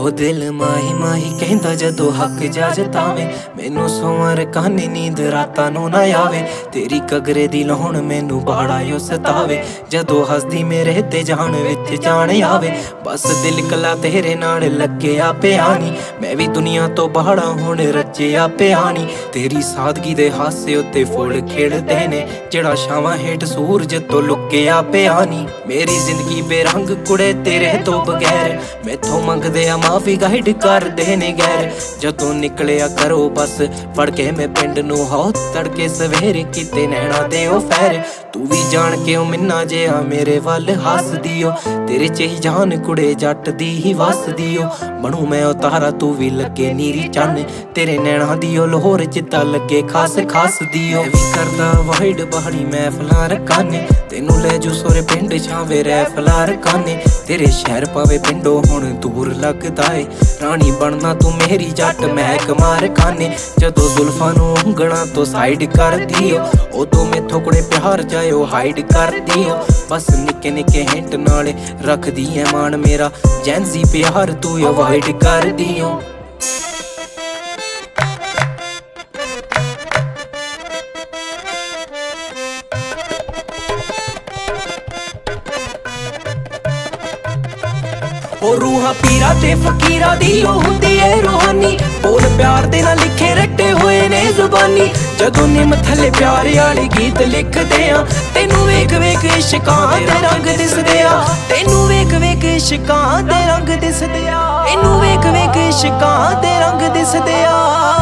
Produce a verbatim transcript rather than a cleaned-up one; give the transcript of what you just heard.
ओ दिल माही माही कहंदा जदों हक जा जतावे मैनू सोवां रकाने नींद रातां नूं ना आवे तेरी कगरे दी लौण मैनू बड़ा यो सतावे जदों हसदी मेरे ते जान विच जान आवे बस दिल कला तेरे नाल लग्गिया पिया नी मैं भी दुनिया तो बड़ा हुण रचिया पिया नी तेरी सादगी दे हासे उत्ते फुल खिड़दे ने जेड़ा छावां हेठ सूरज तो लुकिया पिया नी मेरी जिंदगी बेरंग कुड़े तेरे तो बगैर मैथों मंगदे आ माफी गाइड कर देने गैर जदों निकलिया करो बस फड़ के मैं पिंड नूं हो तड़के सवेरे किते नैना दे ओ फैर तू भी जान के ओ मिन्ना जिहा मेरे वल हसदी ओ तेरे च ही जान कुड़े जट दी ही वसदी ओ बनू मैं ओ तारा तू भी लगे नीरी चन्न तेरे नैना दी ओ लाहौर चिता लगे खास खास दी ओ भी करदा वाइड बहड़ी महफिलां रखाने तेनू ले जू सोरे पिंड छावे रैफला रखाने तेरे शहर पावे पिंडो हुण दूर लगदा ए रानी बनना तू मेरी जट महक मार खाने जदों जुल्फां नूं उंगलां तो साइड कर दियो उदों मैथों कुड़े प्यार जायो हाइड कर दियो बस निक्के निक्के हिंट नाल रख दी ऐ मान मेरा जैंजी प्यार तू अवॉइड कर दियो। ओ रूहां पीरा ते फकीरा दी ओ हुंदी ए रूहानी बोल प्यार दे नाल लिखे रटे होए ने जुबानी जदों निम थल्ले प्यार वाले गीत लिखदे आ तेनू वेख वेख इश्कां दे रंग दिसदे आ तेनू वेख वेख इश्कां दे रंग दिसदे आ तेनू वेख वेख इश्कां दे रंग दिसदे आ।